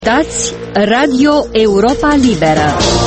Dați Radio Europa Liberă.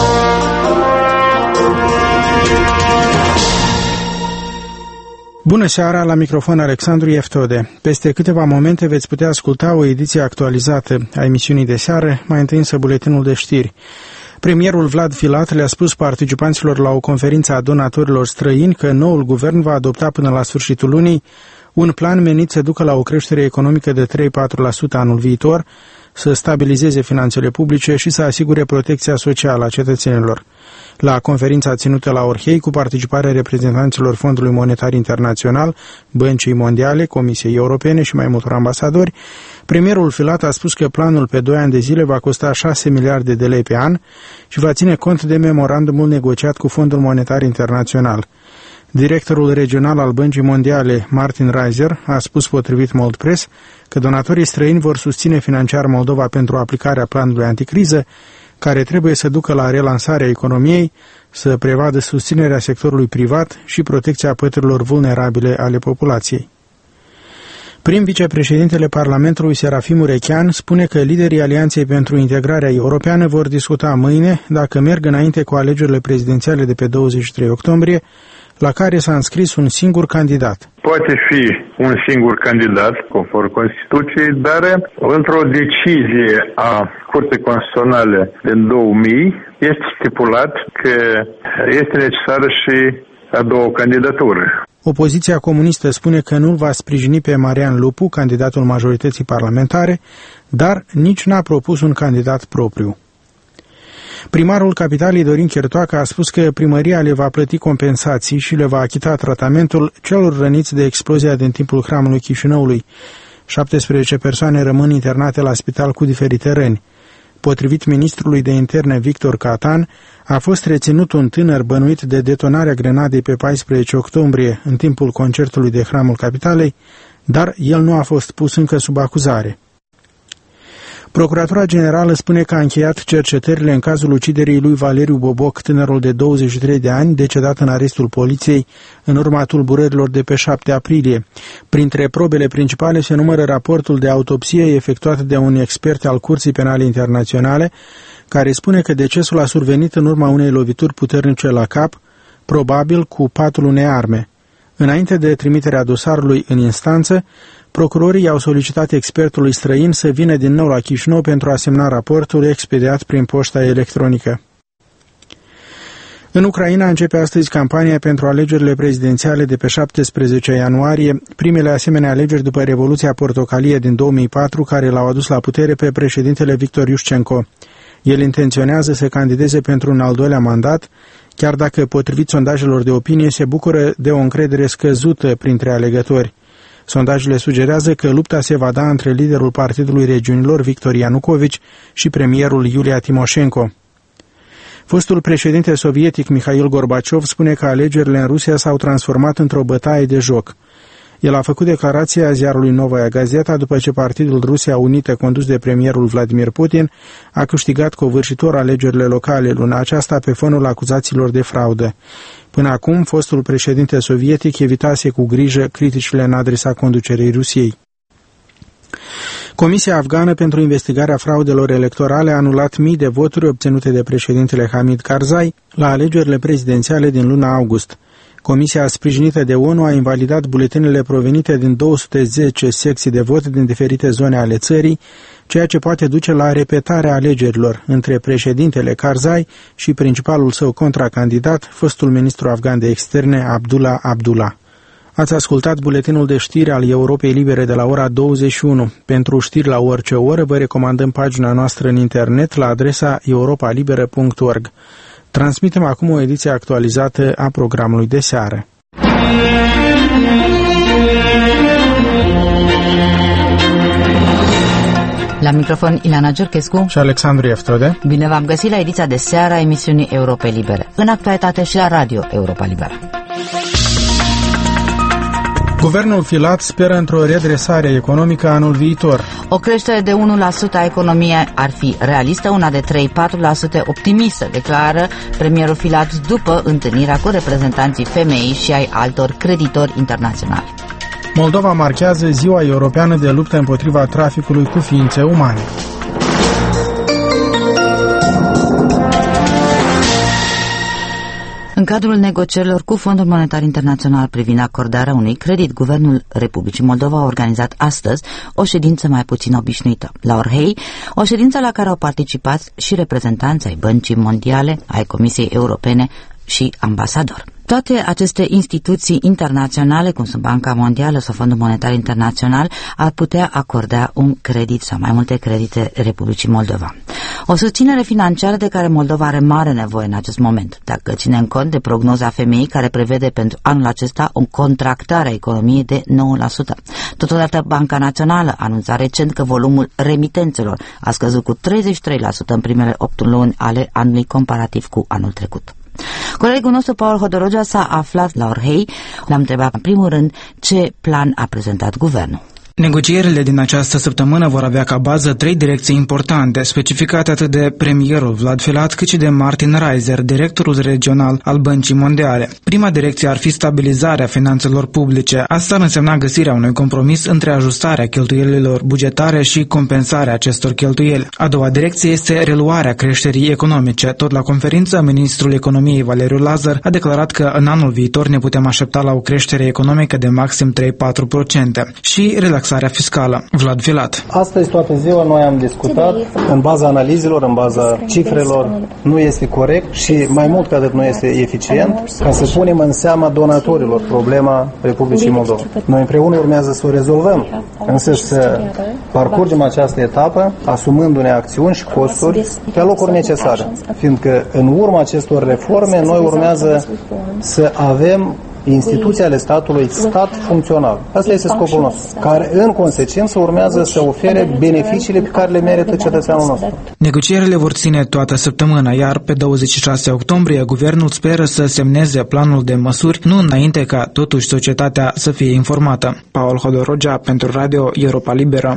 Bună seara, la microfon Alexandru Ieftode. Peste câteva momente veți putea asculta o ediție actualizată a emisiunii de seară, mai întâi însă buletinul de știri. Premierul Vlad Filat le-a spus participanților la o conferință a donatorilor străini că noul guvern va adopta până la sfârșitul lunii un plan menit să ducă la o creștere economică de 3-4% anul viitor, să stabilizeze finanțele publice și să asigure protecția socială a cetățenilor. La conferința ținută la Orhei, cu participarea reprezentanților Fondului Monetar Internațional, Băncii Mondiale, Comisiei Europene și mai multor ambasadori, premierul Filat a spus că planul pe 2 ani de zile va costa 6 miliarde de lei pe an și va ține cont de memorandumul negociat cu Fondul Monetar Internațional. Directorul regional al Băncii Mondiale, Martin Reiser, a spus potrivit Mold Press că donatorii străini vor susține financiar Moldova pentru aplicarea planului anticriză, care trebuie să ducă la relansarea economiei, să prevadă susținerea sectorului privat și protecția păturilor vulnerabile ale populației. Prim vicepreședintele Parlamentului Serafim Urechean spune că liderii Alianței pentru Integrarea Europeană vor discuta mâine dacă merg înainte cu alegerile prezidențiale de pe 23 octombrie, la care s-a înscris un singur candidat. Poate fi un singur candidat, conform Constituției, dar într-o decizie a Curții Constituționale din 2000 este stipulat că este necesară și a doua candidatură. Opoziția comunistă spune că nu va sprijini pe Marian Lupu, candidatul majorității parlamentare, dar nici n-a propus un candidat propriu. Primarul Capitalei, Dorin Chertoacă, a spus că primăria le va plăti compensații și le va achita tratamentul celor răniți de explozia din timpul hramului Chișinăului. 17 persoane rămân internate la spital cu diferite răni. Potrivit ministrului de interne Victor Catan, a fost reținut un tânăr bănuit de detonarea grenadei pe 14 octombrie în timpul concertului de hramul Capitalei, dar el nu a fost pus încă sub acuzare. Procuratura Generală spune că a încheiat cercetările în cazul uciderii lui Valeriu Boboc, tânărul de 23 de ani, decedat în arestul poliției în urma tulburărilor de pe 7 aprilie. Printre probele principale se numără raportul de autopsie efectuat de un expert al Curții Penale Internaționale, care spune că decesul a survenit în urma unei lovituri puternice la cap, probabil cu patul unei arme. Înainte de trimiterea dosarului în instanță, procurorii au solicitat expertului străin să vină din nou la Chișinău pentru a semna raportul expediat prin poșta electronică. În Ucraina începe astăzi campania pentru alegerile prezidențiale de pe 17 ianuarie, primele asemenea alegeri după Revoluția Portocalie din 2004, care l-au adus la putere pe președintele Victor Iușcenco. El intenționează să candideze pentru un al doilea mandat, chiar dacă, potrivit sondajelor de opinie, se bucură de o încredere scăzută printre alegători. Sondajele sugerează că lupta se va da între liderul Partidului Regiunilor, Victor Ianukovici, și premierul Iulia Timoșenko. Fostul președinte sovietic Mihail Gorbaciov spune că alegerile în Rusia s-au transformat într-o bătaie de joc. El a făcut declarația ziarului Novaya Gazeta după ce Partidul Rusia Unită, condus de premierul Vladimir Putin, a câștigat covârșitor alegerile locale luna aceasta pe fonul acuzațiilor de fraudă. Până acum, fostul președinte sovietic evitase cu grijă criticile în adresa conducerii Rusiei. Comisia afgană pentru investigarea fraudelor electorale a anulat mii de voturi obținute de președintele Hamid Karzai la alegerile prezidențiale din luna august. Comisia sprijinită de ONU a invalidat buletinele provenite din 210 secții de vot din diferite zone ale țării, ceea ce poate duce la repetarea alegerilor între președintele Karzai și principalul său contracandidat, fostul ministru afgan de externe Abdullah Abdullah. Ați ascultat buletinul de știri al Europei Libere de la ora 21. Pentru știri la orice oră vă recomandăm pagina noastră în internet la adresa europalibera.org. Transmitem acum o ediție actualizată a programului de seară. La microfon Ilana Giurchescu și Alexandru Ieftode. Bine v-am găsit la ediția de seară a emisiunii Europei Libere, în actualitate și la Radio Europa Liberă. Guvernul Filat speră într-o redresare economică anul viitor. O creștere de 1% a economiei ar fi realistă, una de 3-4% optimistă, declară premierul Filat după întâlnirea cu reprezentanții FMI și ai altor creditori internaționali. Moldova marchează Ziua Europeană de luptă împotriva traficului cu ființe umane. În cadrul negocierilor cu Fondul Monetar Internațional privind acordarea unui credit, Guvernul Republicii Moldova a organizat astăzi o ședință mai puțin obișnuită la Orhei, o ședință la care au participat și reprezentanți ai Băncii Mondiale, ai Comisiei Europene și ambasador. Toate aceste instituții internaționale, cum sunt Banca Mondială sau Fondul Monetar Internațional, ar putea acorda un credit sau mai multe credite Republicii Moldova. O susținere financiară de care Moldova are mare nevoie în acest moment, dacă ținem cont de prognoza FMI care prevede pentru anul acesta o contractare a economiei de 9%. Totodată, Banca Națională a anunțat recent că volumul remitențelor a scăzut cu 33% în primele 8 luni ale anului comparativ cu anul trecut. Colegul nostru, Paul Hodorogea, s-a aflat la Orhei. L-am întrebat în primul rând ce plan a prezentat guvernul. Negocierile din această săptămână vor avea ca bază 3 direcții importante, specificate atât de premierul Vlad Filat, cât și de Martin Reiser, directorul regional al Băncii Mondiale. Prima direcție ar fi stabilizarea finanțelor publice. Asta ar însemna găsirea unui compromis între ajustarea cheltuielilor bugetare și compensarea acestor cheltuieli. A doua direcție este reluarea creșterii economice. Tot la conferință, ministrul economiei Valeriu Lazar a declarat că în anul viitor ne putem aștepta la o creștere economică de maxim 3-4% și relaxarea fiscală. Vlad Filat. Astăzi toată ziua noi am discutat în baza analizelor, în baza cifrelor, nu este corect și mai mult ca atât nu este eficient ca să punem în seama donatorilor problema Republicii Moldova. Noi împreună urmează să o rezolvăm, însă să parcurgem această etapă asumându-ne acțiuni și costuri pe locuri necesare, fiindcă în urma acestor reforme noi urmează să avem instituții ale statului, stat funcțional. Asta este scopul nostru, care în consecință urmează să ofere beneficiile pe care le merită cetățeanul nostru. Negocierile vor ține toată săptămâna, iar pe 26 octombrie guvernul speră să semneze planul de măsuri, nu înainte ca totuși societatea să fie informată. Paul Hodorogea pentru Radio Europa Liberă.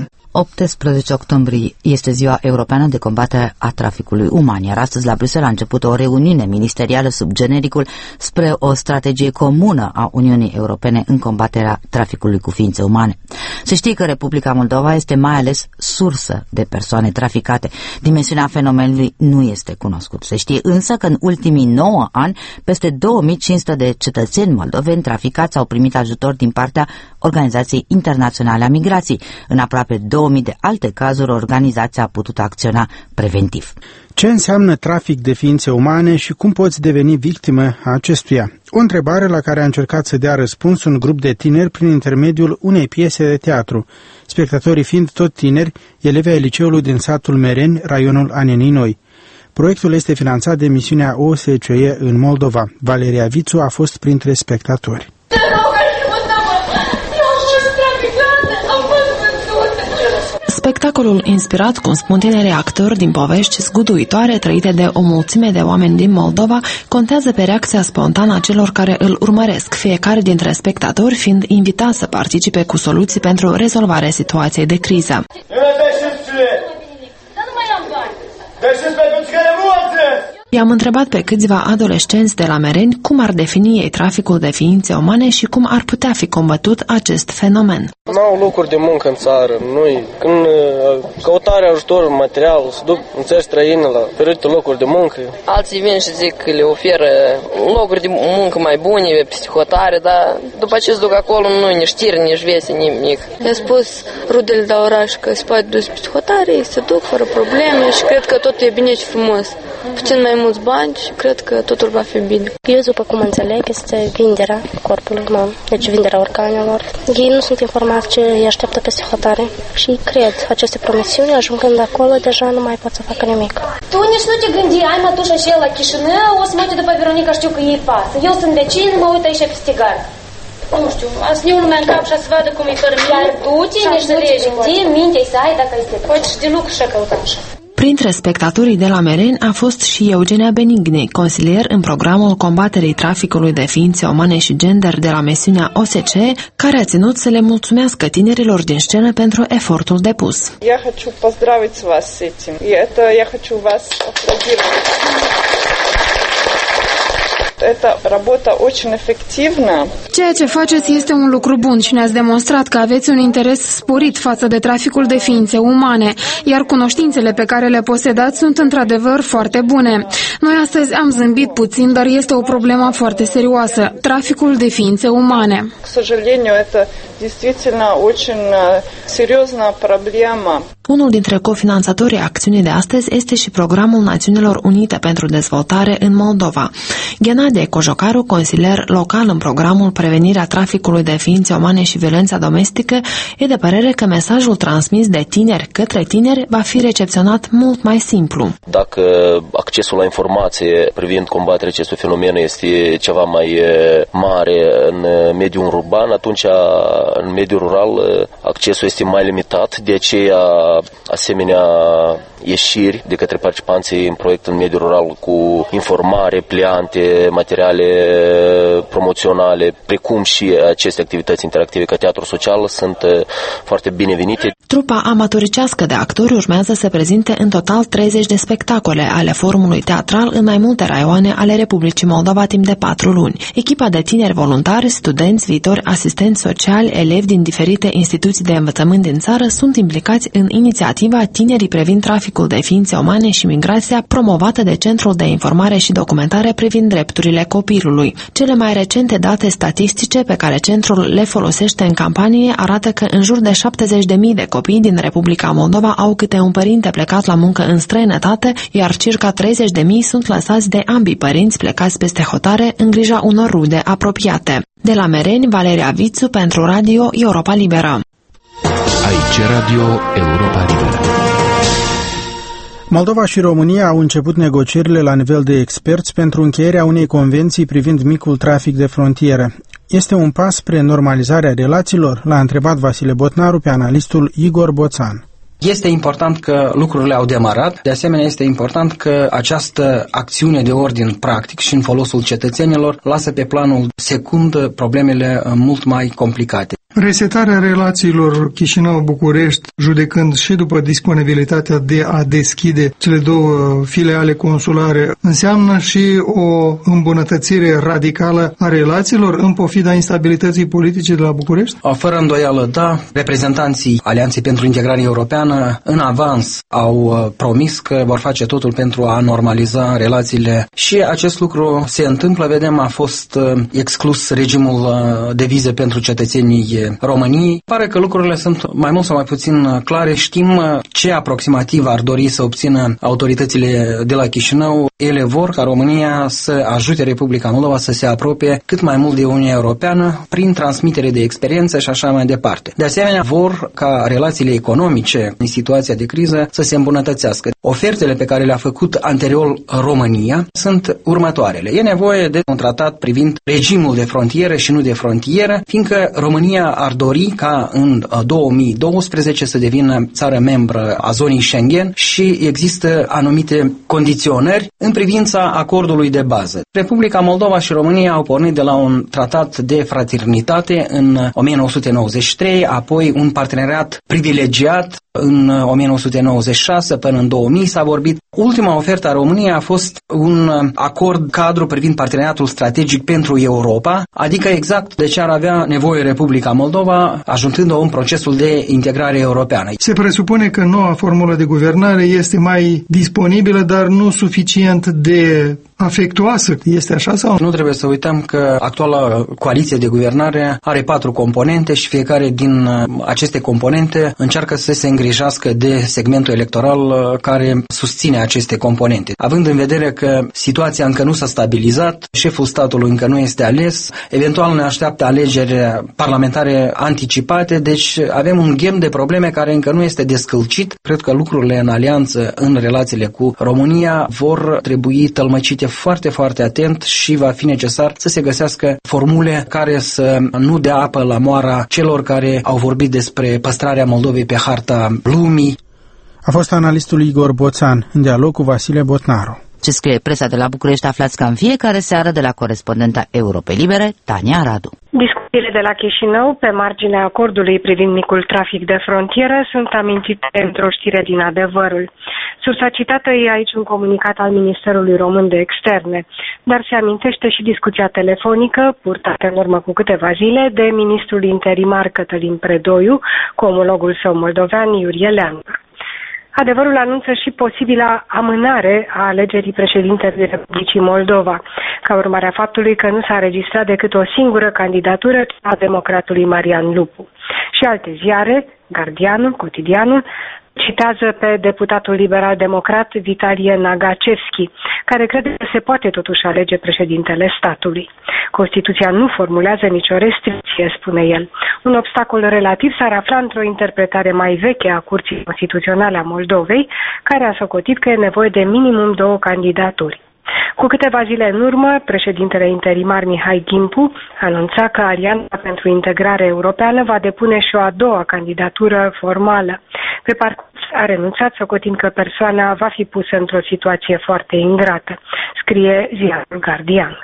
18 octombrie este ziua europeană de combatere a traficului uman, iar astăzi la Bruxelles a început o reuniune ministerială sub genericul spre o strategie comună a Uniunii Europene în combaterea traficului cu ființe umane. Se știe că Republica Moldova este mai ales sursă de persoane traficate. Dimensiunea fenomenului nu este cunoscută. Se știe însă că în ultimii 9 ani peste 2500 de cetățeni moldoveni traficați au primit ajutor din partea Organizației Internaționale a Migrației. În aproape 2000 de alte cazuri, organizația a putut acționa preventiv. Ce înseamnă trafic de ființe umane și cum poți deveni victimă a acestuia? O întrebare la care a încercat să dea răspuns un grup de tineri prin intermediul unei piese de teatru, spectatorii fiind tot tineri, elevi ai liceului din satul Mereni, raionul Anenii Noi. Proiectul este finanțat de misiunea OSCE în Moldova. Valeria Vițu a fost printre spectatori. Spectacolul inspirat, cum spun tinerii actori din povești zguduitoare trăite de o mulțime de oameni din Moldova, contează pe reacția spontană a celor care îl urmăresc, fiecare dintre spectatori fiind invitat să participe cu soluții pentru rezolvarea situației de criză. I-am întrebat pe câțiva adolescenți de la Mereni cum ar defini ei traficul de ființe umane și cum ar putea fi combătut acest fenomen. Nu au locuri de muncă în țară. Noi, când căutarea ajutorului material, se duc în țări străine la diferite locuri de muncă. Alții vin și zic că le oferă locuri de muncă mai bune, psihotare, dar după ce se duc acolo nu nici știri, nici vese, nimic. I-a spus rudele de oraș că se poate duce psihotare, se duc fără probleme și cred că totul e bine și frumos. Puțin mai mulți bani și cred că totul va fi bine. Eu, după cum înțeleg, este vinderea corpului uman, deci vinderea organelor. Ei nu sunt informați ce îi așteaptă peste hotare și cred aceste promisiuni, ajungând acolo, deja nu mai pot să facă nimic. Tu nici nu te gândi, ai mătușa și el la Chișinău, o să mă uit după Veronica, știu că ei pasă. Eu sunt vecin, mă uit aici peste gard. Nu știu, azi eu lumea în cap și să vadă cum e fără mine. Iar du-te, nici să le gândi, mintea să ai dacă este. Poți și de lucru și căuta așa. Printre spectatorii de la Mereni a fost și Eugenia Benigni, consilier în programul combaterii traficului de ființe umane și gender de la misiunea OSCE, care a ținut să le mulțumească tinerilor din scenă pentru efortul depus. Я хочу поздравить вас с этим. И это я хочу вас аплодировать. Это работа очень эффективна. Ceea ce faceți este un lucru bun și ne-ați demonstrat că aveți un interes sporit față de traficul de ființe umane, iar cunoștințele pe care le posedați sunt într-adevăr foarte bune. Noi astăzi am zâmbit puțin, dar este o problemă foarte serioasă, traficul de ființe umane. К сожалению, это действительно очень серьезная проблема. Unul dintre cofinanțatorii acțiunii de astăzi este și Programul Națiunilor Unite pentru Dezvoltare în Moldova. Ghenadie Cojocaru, consilier local în programul Prevenirea traficului de ființe umane și violența domestică, e de părere că mesajul transmis de tineri către tineri va fi recepționat mult mai simplu. Dacă accesul la informație privind combaterea acestui fenomen este ceva mai mare în mediul urban, atunci în mediul rural accesul este mai limitat, de aceea asemenea ieșiri de către participanții în proiect în mediul rural cu informare, pliante, materiale promoționale, precum și aceste activități interactive ca teatru social sunt foarte binevenite. Trupa amatoricească de actori urmează să prezinte în total 30 de spectacole ale forumului teatral în mai multe raioane ale Republicii Moldova timp de 4 luni. Echipa de tineri voluntari, studenți, viitori asistenți sociali, elevi din diferite instituții de învățământ din țară sunt implicați în inițiativa Tinerii privind traficul de ființe umane și migrația, promovată de Centrul de Informare și Documentare privind drepturile copilului. Cele mai recente date statistice pe care centrul le folosește în campanie arată că în jur de 70.000 de copii din Republica Moldova au câte un părinte plecat la muncă în străinătate, iar circa 30.000 sunt lăsați de ambii părinți plecați peste hotare în grija unor rude apropiate. De la Mereni, Valeria Vițu pentru Radio Europa Liberă. Aici Radio Europa Liberă. Moldova și România au început negocierile la nivel de experți pentru încheierea unei convenții privind micul trafic de frontieră. Este un pas spre normalizarea relațiilor? L-a întrebat Vasile Botnaru pe analistul Igor Boțan. Este important că lucrurile au demarat, de asemenea este important că această acțiune de ordin practic și în folosul cetățenilor lasă pe planul secund problemele mult mai complicate. Resetarea relațiilor Chișinău-București, judecând și după disponibilitatea de a deschide cele două filiale consulare, înseamnă și o îmbunătățire radicală a relațiilor în pofida instabilității politice de la București? Fără îndoială, da. Reprezentanții Alianței pentru Integrare Europeană în avans au promis că vor face totul pentru a normaliza relațiile și acest lucru se întâmplă. Vedem, a fost exclus regimul de vize pentru cetățenii României. Pare că lucrurile sunt mai mult sau mai puțin clare. Știm ce aproximativ ar dori să obțină autoritățile de la Chișinău. Ele vor ca România să ajute Republica Moldova să se apropie cât mai mult de Uniunea Europeană prin transmitere de experiență și așa mai departe. De asemenea, vor ca relațiile economice în situația de criză să se îmbunătățească. Ofertele pe care le-a făcut anterior România sunt următoarele. E nevoie de un tratat privind regimul de frontieră și nu de frontieră, fiindcă România ar dori ca în 2012 să devină țară membră a zonei Schengen și există anumite condiționări în privința acordului de bază. Republica Moldova și România au pornit de la un tratat de fraternitate în 1993, apoi un parteneriat privilegiat în 1996 până în 2000 s-a vorbit. Ultima ofertă a României a fost un acord cadru privind parteneriatul strategic pentru Europa, adică exact de ce ar avea nevoie Republica Moldova, ajungând-o în procesul de integrare europeană. Se presupune că noua formulă de guvernare este mai disponibilă, dar nu suficient de afectuoasă. Este așa sau? Nu trebuie să uităm că actuala coaliție de guvernare are 4 componente și fiecare din aceste componente încearcă să se îngrijească de segmentul electoral care susține aceste componente. Având în vedere că situația încă nu s-a stabilizat, șeful statului încă nu este ales, eventual ne așteaptă alegeri parlamentare anticipate, deci avem un ghem de probleme care încă nu este descălcit. Cred că lucrurile în alianță, în relațiile cu România, vor trebui tălmăcite foarte, foarte atent și va fi necesar să se găsească formule care să nu dea apă la moara celor care au vorbit despre păstrarea Moldovei pe harta lumii. A fost analistul Igor Boțan, în dialog cu Vasile Botnaru. Ce scrie presa de la București aflați ca în fiecare seară de la corespondenta Europei Libere, Tania Radu. Discuțiile de la Chișinău pe marginea acordului privind micul trafic de frontieră sunt amintite într-o știre din Adevărul. Sursa citată e aici un comunicat al Ministerului Român de Externe, dar se amintește și discuția telefonică, purtată în urmă cu câteva zile, de ministrul interimar Cătălin Predoiu cu omologul său moldovean Iurie Leancă. Adevărul anunță și posibila amânare a alegerii președintelui Republicii Moldova, ca urmare a faptului că nu s-a înregistrat decât o singură candidatură, a democratului Marian Lupu. Și alte ziare, Gardianul, Cotidianul, citează pe deputatul liberal-democrat Vitalie Nagacevski, care crede că se poate totuși alege președintele statului. Constituția nu formulează nicio restricție, spune el. Un obstacol relativ s-ar afla într-o interpretare mai veche a Curții Constituționale a Moldovei, care a socotit că e nevoie de minimum 2 candidaturi. Cu câteva zile în urmă, președintele interimar Mihai Gimpu anunța că Alianța pentru Integrare Europeană va depune și o a 2-a candidatură formală. Pe parcurs a renunțat, socotind că persoana va fi pusă într-o situație foarte ingrată, scrie ziarul Guardian.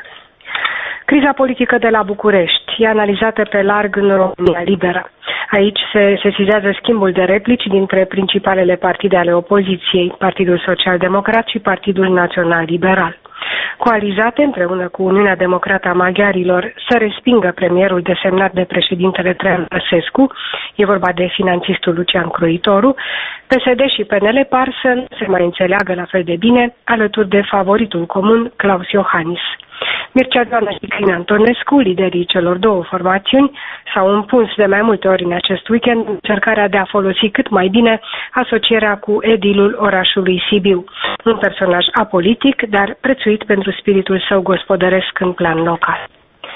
Criza politică de la București e analizată pe larg în România Liberă. Aici se sesizează schimbul de replici dintre principalele partide ale opoziției, Partidul Social-Democrat și Partidul Național Liberal. Coalizate împreună cu Uniunea Democrată a Maghiarilor să respingă premierul desemnat de președintele Traian Băsescu, e vorba de finanțistul Lucian Croitoru, PSD și PNL par să nu se mai înțeleagă la fel de bine alături de favoritul comun Claus Iohannis. Mircea Joana și Crin Antonescu, liderii celor 2 formațiuni, s-au împuns de mai multe ori în acest weekend în încercarea de a folosi cât mai bine asocierea cu edilul orașului Sibiu, un personaj apolitic, dar prețuit pentru spiritul său gospodăresc în plan local.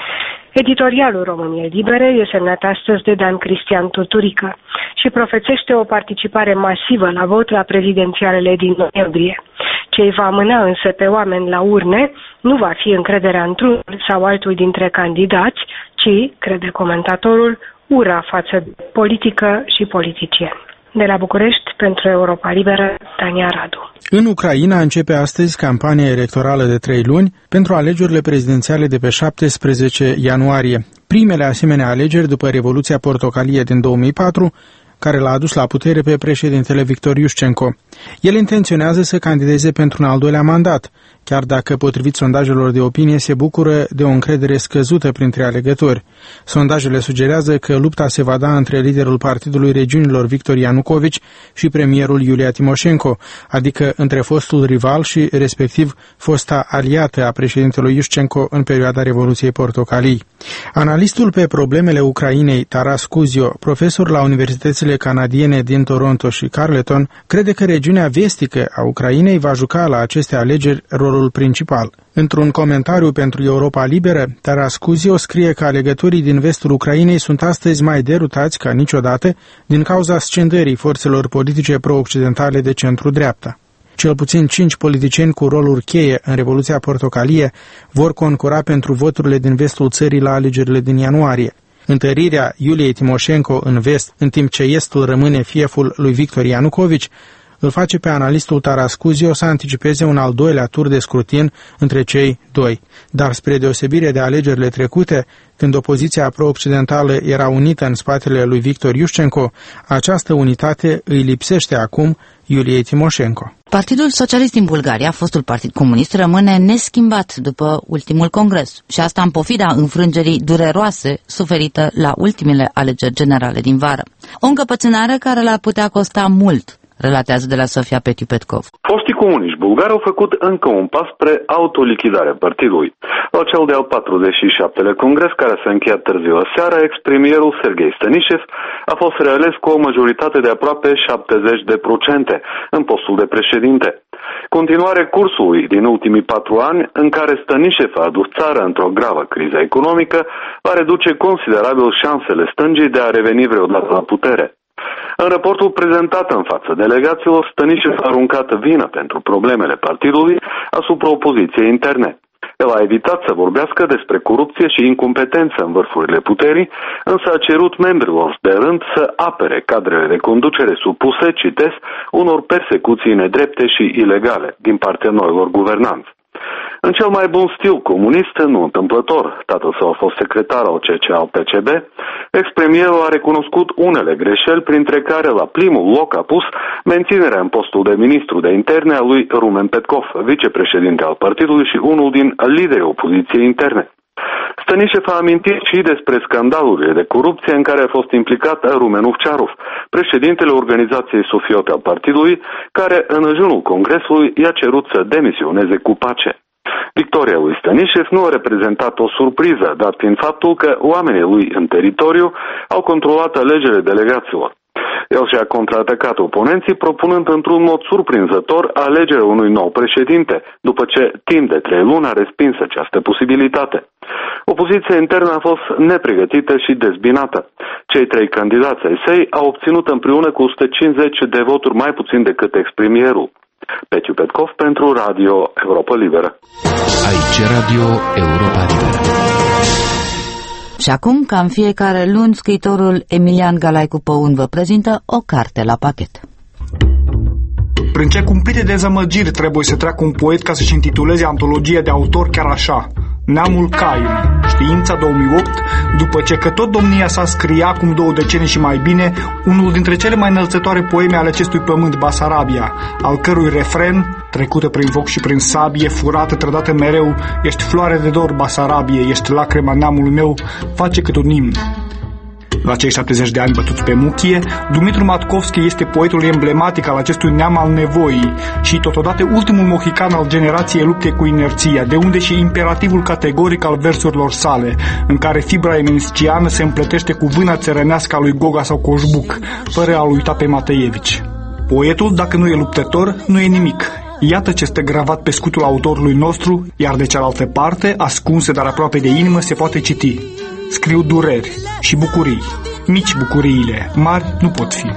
Editorialul României Libere e semnat astăzi de Dan Cristian Turturică și profețește o participare masivă la vot la prezidențialele din noiembrie. Ce îi va amâna însă pe oameni la urne nu va fi încrederea într-unul sau altul dintre candidați, ci, crede comentatorul, ura față de politică și politicieni. De la București, pentru Europa Liberă, Tania Radu. În Ucraina începe astăzi campania electorală de 3 luni pentru alegerile prezidențiale de pe 17 ianuarie. Primele asemenea alegeri după Revoluția Portocalie din 2004, care l-a adus la putere pe președintele Victor Iușcenco. El intenționează să candideze pentru un al 2-lea mandat, chiar dacă, potrivit sondajelor de opinie, se bucură de o încredere scăzută printre alegători. Sondajele sugerează că lupta se va da între liderul Partidului Regiunilor Victor Ianucovici și premierul Iulia Timoșenko, adică între fostul rival și, respectiv, fosta aliată a președintelui Iușcenco în perioada Revoluției Portocalii. Analistul pe problemele Ucrainei, Taras Cuzio, profesor la universitățile canadiene din Toronto și Carleton, crede că regiunea vestică a Ucrainei va juca la aceste alegeri rolul principal. Într-un comentariu pentru Europa Liberă, Taras Cuzio scrie că alegătorii din vestul Ucrainei sunt astăzi mai derutați ca niciodată din cauza scindării forțelor politice pro-occidentale de centru-dreapta. Cel puțin 5 politicieni cu roluri cheie în Revoluția Portocalie vor concura pentru voturile din vestul țării la alegerile din ianuarie. Întărirea Iuliei Timoșenko în vest, în timp ce estul rămâne fieful lui Victor Ianucovici, îl face pe analistul Taras Cuzio să anticipeze un al 2-lea tur de scrutin între cei 2. Dar spre deosebire de alegerile trecute, când opoziția pro-occidentală era unită în spatele lui Victor Iușcenco, această unitate îi lipsește acum Iuliei Timoșenko. Partidul Socialist din Bulgaria, fostul Partid Comunist, rămâne neschimbat după ultimul congres și asta în pofida înfrângerii dureroase suferită la ultimele alegeri generale din vară. O încăpățânare care l-ar putea costa mult, relatează de la Sofia Petiu-Petkov. Foștii comuniști bulgari au făcut încă un pas spre autolichidarea partidului. La cel de-al 47-lea congres, care s-a încheiat târziu aseară, ex-premierul Serghei Stănișev a fost reales cu o majoritate de aproape 70% în postul de președinte. Continuare cursului din ultimii 4 ani, în care Stănișev a adus țara într-o gravă criză economică, va reduce considerabil șansele stângii de a reveni vreodată la putere. În raportul prezentat în fața delegaților, Stănișev a aruncat vină pentru problemele partidului asupra opoziției interne. El a evitat să vorbească despre corupție și incompetență în vârfurile puterii, însă a cerut membrilor de rând să apere cadrele de conducere supuse, citesc, unor persecuții nedrepte și ilegale din partea noilor guvernanți. În cel mai bun stil comunist, nu întâmplător, tatăl său a fost secretar al CC al PCB, ex-premierul a recunoscut unele greșeli, printre care la primul loc a pus menținerea în postul de ministru de interne a lui Rumen Petkov, vicepreședinte al partidului și unul din liderii opoziției interne. Stănișev a amintit și despre scandalurile de corupție în care a fost implicat Rumen Ovciarov, președintele organizației Sofiote al partidului, care în ajunul Congresului i-a cerut să demisioneze cu pace. Victoria lui Stănișev nu a reprezentat o surpriză, dat fiind faptul că oamenii lui în teritoriu au controlat alegerile delegaților. El și-a contraatacat oponenții, propunând într-un mod surprinzător alegerea unui nou președinte, după ce timp de 3 luni a respins această posibilitate. Opoziția internă a fost nepregătită și dezbinată. Cei 3 candidați ai săi au obținut împreună cu 150 de voturi mai puțin decât ex-premierul. Petiu Petkov pentru Radio Europa Liberă. Aici Radio Europa Liberă. Și acum, ca în fiecare luni, scriitorul Emilian Galaicu Păun vă prezintă o carte la pachet. Prin ce cumplite dezamăgiri trebuie să treacă un poet ca să-și intituleze antologia de autor chiar așa: Neamul Cain, Știința 2008, după ce că tot domnia sa scria acum 2 decenii și mai bine unul dintre cele mai înălțătoare poeme ale acestui pământ, Basarabia, al cărui refren, trecută prin foc și prin sabie, furată, trădată mereu, ești floare de dor, Basarabie, ești lacrima neamului meu, face cât un imn. La cei 70 de ani bătuți pe muchie, Dumitru Matkovski este poetul emblematic al acestui neam al nevoii și totodată ultimul mohican al generației lupte cu inerția, de unde și imperativul categoric al versurilor sale, în care fibra eminesciană se împletește cu vâna țărănească a lui Goga sau Coșbuc, fără a-l uita pe Mateevici. Poetul, dacă nu e luptător, nu e nimic. Iată ce stă gravat pe scutul autorului nostru, iar de cealaltă parte, ascunse dar aproape de inimă, se poate citi: scriu dureri și bucurii, mici bucuriile, mari nu pot fi.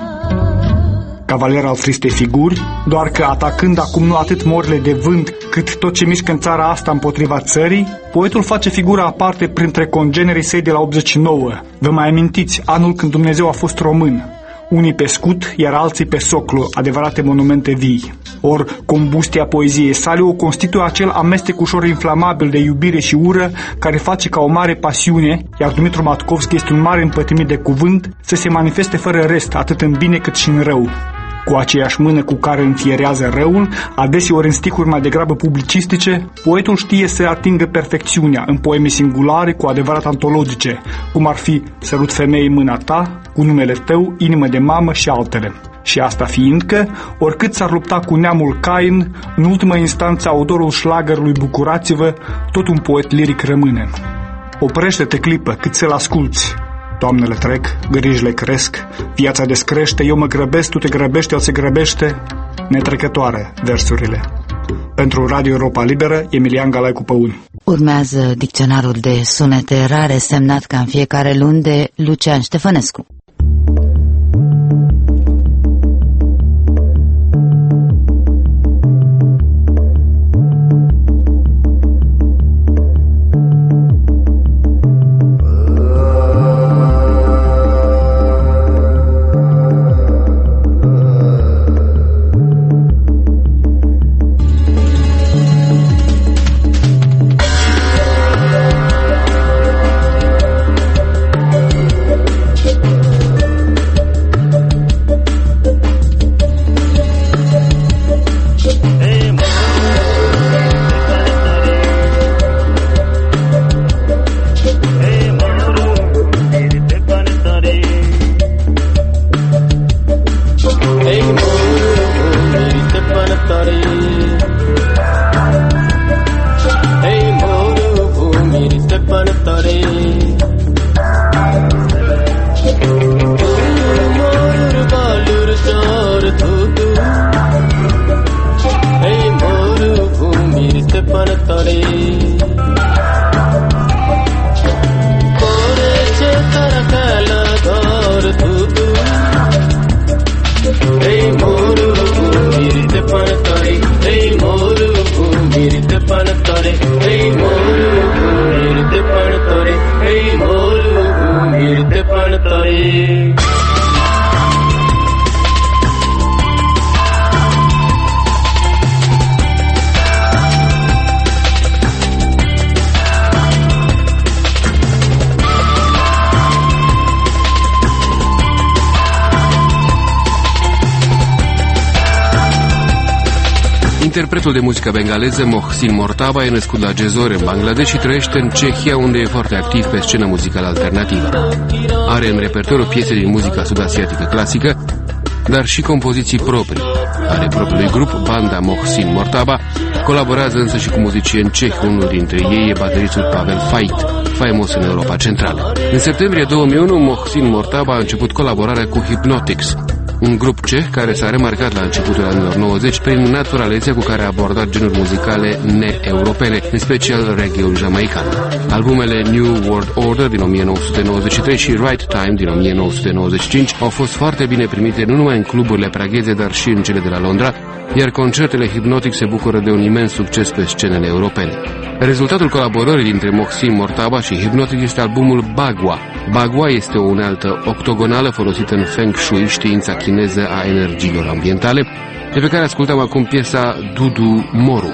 Cavaler al tristei figuri, doar că atacând acum nu atât morile de vânt, cât tot ce mișcă în țara asta împotriva țării, poetul face figura aparte printre congenerii săi de la 89. Vă mai amintiți, anul când Dumnezeu a fost român? Unii pe scut, iar alții pe soclu, adevărate monumente vii. Or, combustia poeziei sale o constituie acel amestec ușor inflamabil de iubire și ură care face ca o mare pasiune, iar Dumitru Matkovski este un mare împătimit de cuvânt, să se manifeste fără rest, atât în bine cât și în rău. Cu aceeași mână cu care înfierează răul, adeseori în sticuri mai degrabă publicistice, poetul știe să atingă perfecțiunea în poeme singulare cu adevărat antologice, cum ar fi Sărut femeii mâna ta, Cu numele tău, Inimă de mamă și altele. Și asta fiindcă, oricât s-ar lupta cu neamul Cain, în ultimă instanță autorul șlagărului Bucurați-vă, tot un poet liric rămâne. Oprește-te clipă cât să-l asculți. Toamnele trec, grijile cresc, viața descrește, eu mă grăbesc, tu te grăbești, el se grăbește. Netrecătoare versurile. Pentru Radio Europa Liberă, Emilian Galaicu Păun. Urmează dicționarul de sunete rare, semnat ca în fiecare luni de Lucian Ștefănescu. Hey, panatore, hey moru, mirte panatore, hey moru, mirte panatore. Interpretul de muzică bengaleză Mohsin Mortaba e născut la Jezore, în Bangladesh, și trăiește în Cehia, unde e foarte activ pe scenă muzicală alternativă. Are în repertoriu piese din muzica sud-asiatică clasică, dar și compoziții proprii. Are propriul grup, banda Mohsin Mortaba, colaborează însă și cu muzicieni cehi, unul dintre ei e bateristul Pavel Fait, faimos în Europa Centrală. În septembrie 2001, Mohsin Mortaba a început colaborarea cu Hypnotics, un grup ceh care s-a remarcat la începutul anilor 90 prin naturalețea cu care a abordat genuri muzicale ne-europene, în special reggae-ul jamaican. Albumele New World Order din 1993 și Right Time din 1995 au fost foarte bine primite nu numai în cluburile pragheze, dar și în cele de la Londra, iar concertele Hypnotic se bucură de un imens succes pe scenele europene. Rezultatul colaborării dintre Mohsin Mortaba și Hypnotic este albumul Bagua. Bagua este o unealtă octogonală folosită în Feng Shui, știința chineză a energiilor ambientale, de pe care ascultăm acum piesa Dudu Moru.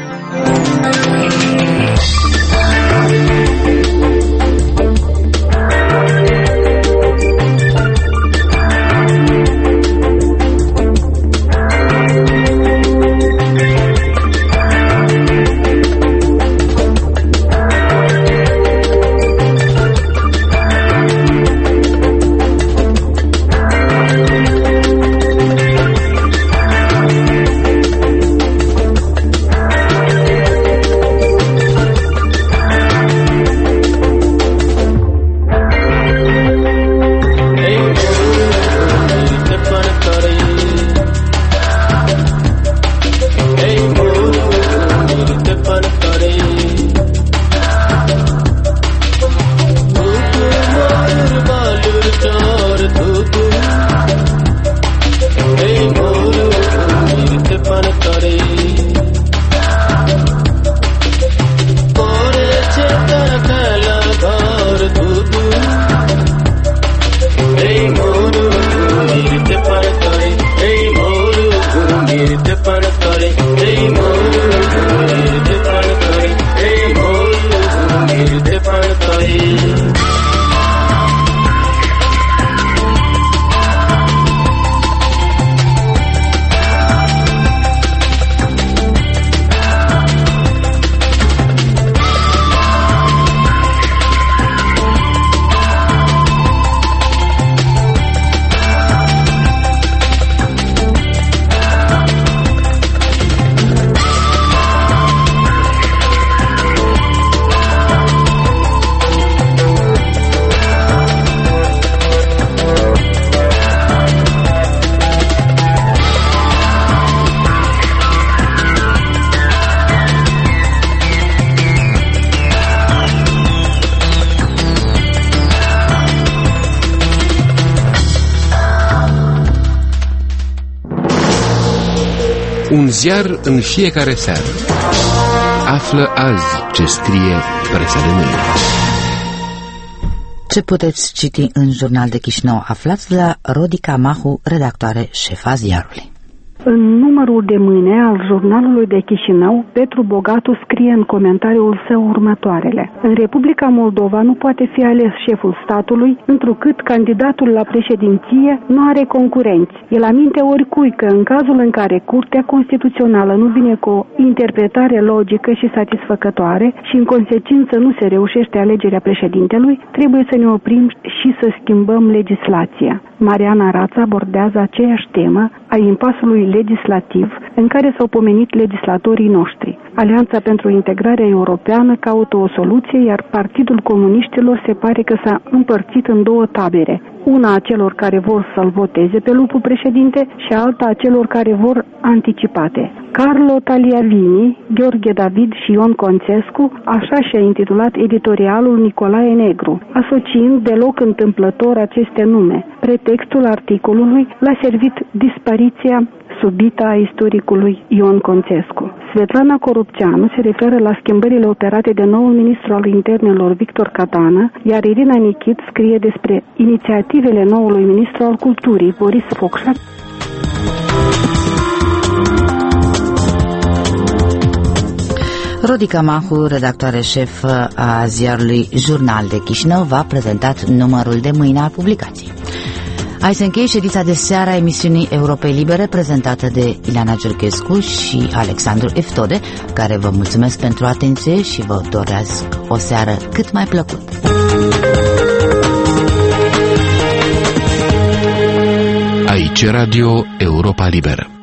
Un ziar în fiecare seară. Află azi ce scrie presa de mâine. Ce puteți citi în Jurnal de Chișinău? Aflați de la Rodica Mahu, redactoare șefa ziarului. În numărul de mâine al Jurnalului de Chișinău, Petru Bogatu scrie în comentariul său următoarele. În Republica Moldova nu poate fi ales șeful statului, întrucât candidatul la președinție nu are concurenți. El aminte oricui că în cazul în care Curtea Constituțională nu vine cu o interpretare logică și satisfăcătoare și în consecință nu se reușește alegerea președintelui, trebuie să ne oprim și să schimbăm legislația. Mariana Rața abordează aceeași temă a impasului legislativ în care s-au pomenit legislatorii noștri. Alianța pentru Integrarea Europeană caută o soluție, iar Partidul Comuniștilor se pare că s-a împărțit în două tabere. Una a celor care vor să-l voteze pe lupul președinte și alta a celor care vor anticipate. Carlo Taliavini, Gheorghe David și Ion Conțescu, așa și-a intitulat editorialul Nicolae Negru, asociind deloc întâmplător aceste nume. Pretextul articolului l-a servit dispariția subita a istoricului Ion Conțescu. Svetlana Corupceanu se referă la schimbările operate de noul ministru al internelor Victor Catana, iar Irina Nichit scrie despre inițiativele noului ministru al culturii Boris Focșa. Rodica Mahu, redactoare șef a ziarului Jurnal de Chișinău, v-a prezentat numărul de mâine al publicației. Aici se încheie ședința de seară a emisiunii Europei Libere, prezentată de Ileana Giurchescu și Alexandru Eftode, care vă mulțumesc pentru atenție și vă doresc o seară cât mai plăcută. Aici Radio Europa Liberă.